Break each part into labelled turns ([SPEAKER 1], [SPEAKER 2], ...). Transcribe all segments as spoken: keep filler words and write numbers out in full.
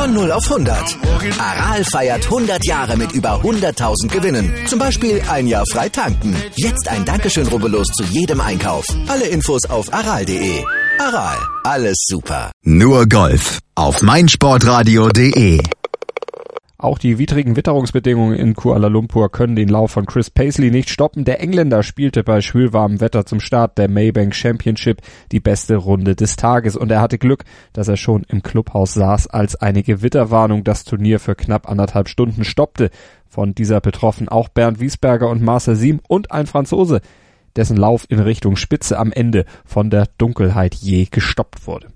[SPEAKER 1] Von null auf hundert. Aral feiert hundert Jahre mit über hunderttausend Gewinnen. Zum Beispiel ein Jahr frei tanken. Jetzt ein Dankeschön, rubbellos zu jedem Einkauf. Alle Infos auf aral punkt de. Aral, alles super.
[SPEAKER 2] Nur Golf auf meinsportradio punkt de.
[SPEAKER 3] Auch die widrigen Witterungsbedingungen in Kuala Lumpur können den Lauf von Chris Paisley nicht stoppen. Der Engländer spielte bei schwülwarmem Wetter zum Start der Maybank Championship die beste Runde des Tages und er hatte Glück, dass er schon im Clubhaus saß, als eine Gewitterwarnung das Turnier für knapp anderthalb Stunden stoppte. Von dieser betroffen auch Bernd Wiesberger und Marcel Siem und ein Franzose, dessen Lauf in Richtung Spitze am Ende von der Dunkelheit je gestoppt wurde.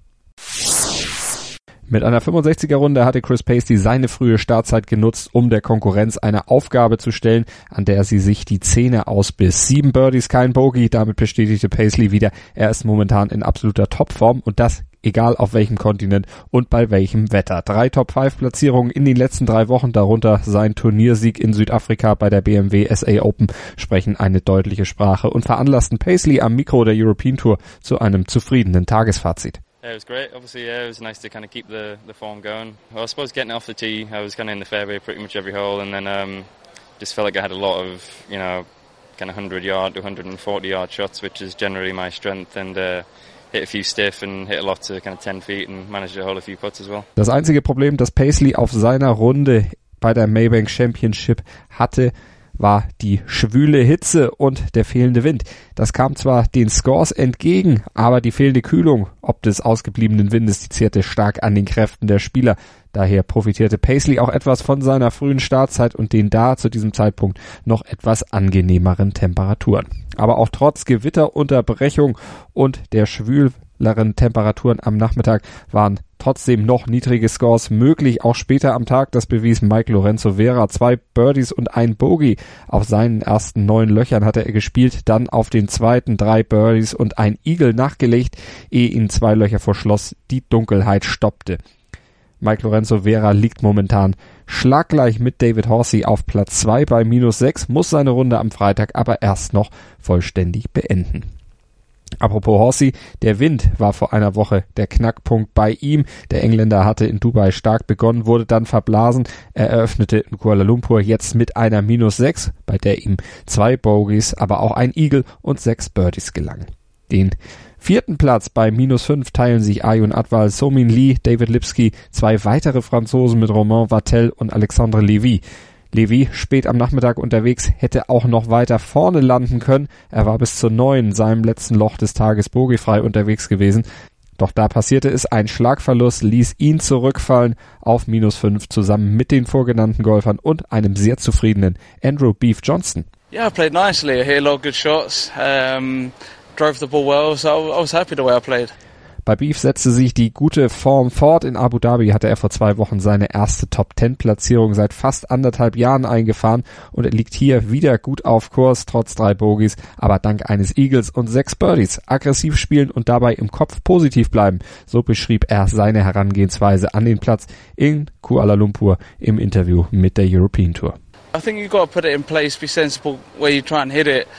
[SPEAKER 3] Mit einer fünfundsechziger Runde hatte Chris Paisley seine frühe Startzeit genutzt, um der Konkurrenz eine Aufgabe zu stellen, an der sie sich die Zähne ausbiss. Sieben Birdies, kein Bogey, damit bestätigte Paisley wieder, er ist momentan in absoluter Topform und das egal auf welchem Kontinent und bei welchem Wetter. Drei Top fünf Platzierungen in den letzten drei Wochen, darunter sein Turniersieg in Südafrika bei der B M W S A Open, sprechen eine deutliche Sprache und veranlassten Paisley am Mikro der European Tour zu einem zufriedenen Tagesfazit.
[SPEAKER 4] Yeah, it was great. Obviously, yeah, it was nice to kind of keep the, the form going. Well, I suppose getting off the tee, I was kind of in the fairway pretty much every hole, and then um, just felt like I had a lot of, you know, kind of one hundred yard to one hundred forty yard shots, which is generally my strength, and uh, hit a few stiff and hit a lot to kind of ten feet and managed to hold a few putts as well.
[SPEAKER 3] Das einzige Problem, das Paisley auf seiner Runde bei der Maybank Championship hatte, war die schwüle Hitze und der fehlende Wind. Das kam zwar den Scores entgegen, aber die fehlende Kühlung ob des ausgebliebenen Windes, die zehrte stark an den Kräften der Spieler. Daher profitierte Paisley auch etwas von seiner frühen Startzeit und den da zu diesem Zeitpunkt noch etwas angenehmeren Temperaturen. Aber auch trotz Gewitterunterbrechung und der schwüleren Temperaturen am Nachmittag waren trotzdem noch niedrige Scores möglich, auch später am Tag. Das bewies Mike Lorenzo Vera. Zwei Birdies und ein Bogey. Auf seinen ersten neun Löchern hatte er gespielt, dann auf den zweiten drei Birdies und ein Eagle nachgelegt, ehe ihn zwei Löcher vor Schloss die Dunkelheit stoppte. Mike Lorenzo Vera liegt momentan schlaggleich mit David Horsey auf Platz zwei bei minus sechs, muss seine Runde am Freitag aber erst noch vollständig beenden. Apropos Horsey, der Wind war vor einer Woche der Knackpunkt bei ihm. Der Engländer hatte in Dubai stark begonnen, wurde dann verblasen. Er eröffnete in Kuala Lumpur jetzt mit einer minus sechs, bei der ihm zwei Bogies, aber auch ein Eagle und sechs Birdies gelangen. Den vierten Platz bei minus fünf teilen sich Ayun Adwal, So-Min Lee, David Lipsky, zwei weitere Franzosen mit Romain Vatel und Alexandre Lévy. Lévy, spät am Nachmittag unterwegs, hätte auch noch weiter vorne landen können. Er war bis zur neun, seinem letzten Loch des Tages bogiefrei unterwegs gewesen. Doch da passierte es, ein Schlagverlust ließ ihn zurückfallen auf minus fünf zusammen mit den vorgenannten Golfern und einem sehr zufriedenen Andrew Beef Johnson.
[SPEAKER 5] Yeah, I played nicely. I hit a lot of good shots. Um, drove the ball well, so I was happy the way I played.
[SPEAKER 3] Bei Beef setzte sich die gute Form fort. In Abu Dhabi hatte er vor zwei Wochen seine erste Top-Ten-Platzierung seit fast anderthalb Jahren eingefahren und er liegt hier wieder gut auf Kurs, trotz drei Bogies, aber dank eines Eagles und sechs Birdies. Aggressiv spielen und dabei im Kopf positiv bleiben. So beschrieb er seine Herangehensweise an den Platz in Kuala Lumpur im Interview mit der European Tour.
[SPEAKER 5] I think you've got to put it in place, be sensible where you try and hit it.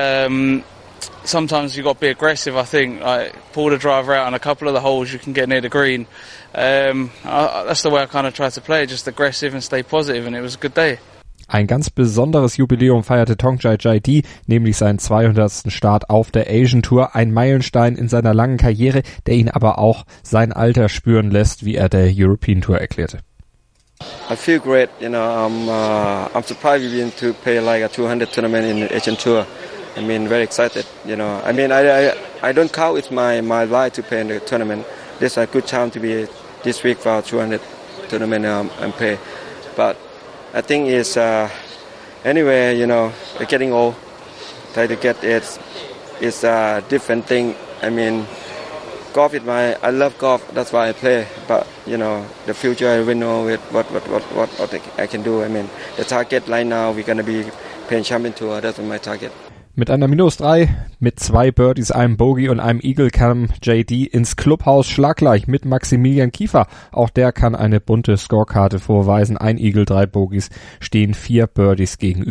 [SPEAKER 5] Um Sometimes you've got to be aggressive, I think. Like, pull the driver out on a couple of the holes you can get near the green. Um, I, that's the way I kind of tried to play, just aggressive and stay positive, and it was a good day.
[SPEAKER 3] Ein ganz besonderes Jubiläum feierte Thongchai Jaidee, nämlich seinen zweihundertsten Start auf der Asian Tour. Ein Meilenstein in seiner langen Karriere, der ihn aber auch sein Alter spüren lässt, wie er der European Tour erklärte.
[SPEAKER 6] I feel great, you know, I'm, uh, I'm surprised we've been to play like a two hundred tournament in the Asian Tour. I mean, very excited, you know. I mean, I, I, I don't count with my, my life to play in the tournament. This is a good time to be this week for two hundred tournament um, and play. But I think it's, uh, anyway, you know, getting old, try to get it, it's a different thing. I mean, golf is my, I love golf, that's why I play. But, you know, the future, I will know with what, what, what, what, what I can do. I mean, the target right now, we're going to be playing Champion Tour, that's my target.
[SPEAKER 3] Mit einer minus drei, mit zwei Birdies, einem Bogey und einem Eagle kam Jaidee ins Clubhaus schlaggleich mit Maximilian Kiefer. Auch der kann eine bunte Scorekarte vorweisen. Ein Eagle, drei Bogies, stehen vier Birdies gegenüber.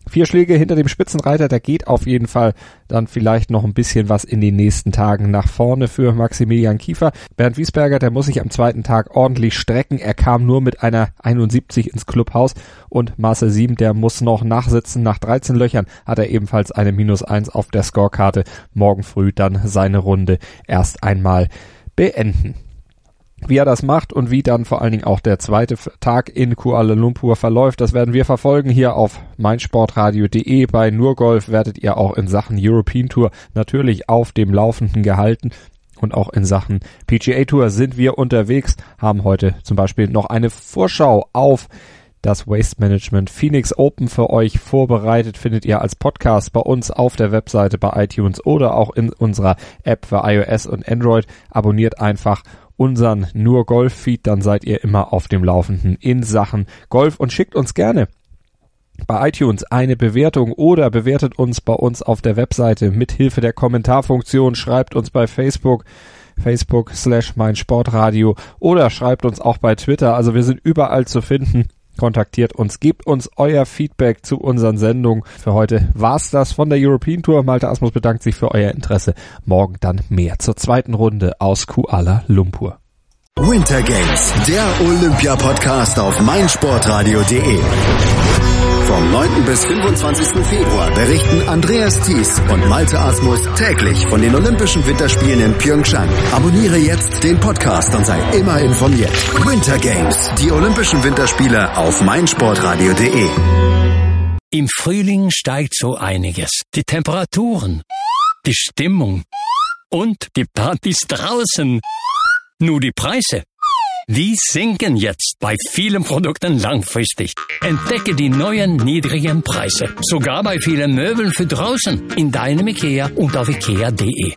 [SPEAKER 3] Vier Schläge hinter dem Spitzenreiter, da geht auf jeden Fall dann vielleicht noch ein bisschen was in den nächsten Tagen nach vorne für Maximilian Kiefer. Bernd Wiesberger, der muss sich am zweiten Tag ordentlich strecken. Er kam nur mit einer einundsiebzig ins Clubhaus und Marcel Sieben, der muss noch nachsitzen. Nach dreizehn Löchern hat er ebenfalls eine minus eins auf der Scorekarte. Morgen früh dann seine Runde erst einmal beenden. Wie er das macht und wie dann vor allen Dingen auch der zweite Tag in Kuala Lumpur verläuft, das werden wir verfolgen hier auf meinsportradio punkt de. Bei Nurgolf werdet ihr auch in Sachen European Tour natürlich auf dem Laufenden gehalten. Und auch in Sachen P G A Tour sind wir unterwegs, haben heute zum Beispiel noch eine Vorschau auf das Waste Management Phoenix Open für euch vorbereitet. Findet ihr als Podcast bei uns auf der Webseite, bei iTunes oder auch in unserer App für iOS und Android. Abonniert einfach unseren Nur Golf Feed, dann seid ihr immer auf dem Laufenden in Sachen Golf und schickt uns gerne bei iTunes eine Bewertung oder bewertet uns bei uns auf der Webseite mit Hilfe der Kommentarfunktion, schreibt uns bei Facebook, Facebook slash meinsportradio oder schreibt uns auch bei Twitter, also wir sind überall zu finden. Kontaktiert uns, gebt uns euer Feedback zu unseren Sendungen. Für heute war's das von der European Tour. Malte Asmus bedankt sich für euer Interesse. Morgen dann mehr zur zweiten Runde aus Kuala Lumpur.
[SPEAKER 2] Winter Games, der Olympia-Podcast auf meinsportradio punkt de. Vom neunten bis fünfundzwanzigsten Februar berichten Andreas Thies und Malte Asmus täglich von den Olympischen Winterspielen in Pyeongchang. Abonniere jetzt den Podcast und sei immer informiert. Winter Games, die Olympischen Winterspiele auf meinsportradio punkt de.
[SPEAKER 7] Im Frühling steigt so einiges. Die Temperaturen, die Stimmung und die Partys draußen. Nur die Preise, die sinken jetzt bei vielen Produkten langfristig. Entdecke die neuen niedrigen Preise. Sogar bei vielen Möbeln für draußen. In deinem Ikea und auf ikea punkt de.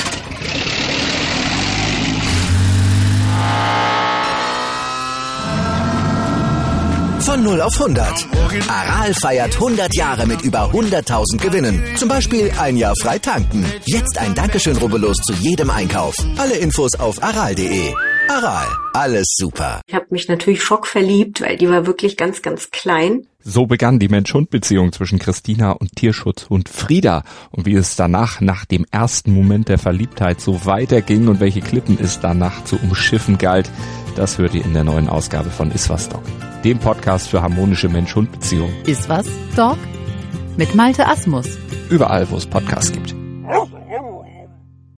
[SPEAKER 1] Von null auf hundert. Aral feiert hundert Jahre mit über hunderttausend Gewinnen. Zum Beispiel ein Jahr frei tanken. Jetzt ein Dankeschön, rubbellos zu jedem Einkauf. Alle Infos auf aral punkt de. Aral, alles super.
[SPEAKER 8] Ich habe mich natürlich schockverliebt, weil die war wirklich ganz, ganz klein.
[SPEAKER 3] So begann die Mensch-Hund-Beziehung zwischen Christina und Tierschutzhund Frieda. Und wie es danach, nach dem ersten Moment der Verliebtheit, so weiterging und welche Klippen es danach zu umschiffen galt, das hört ihr in der neuen Ausgabe von Iswas Dog, dem Podcast für harmonische Mensch-Hund-Beziehungen.
[SPEAKER 9] Iswas Dog mit Malte Asmus.
[SPEAKER 3] Überall, wo es Podcasts gibt.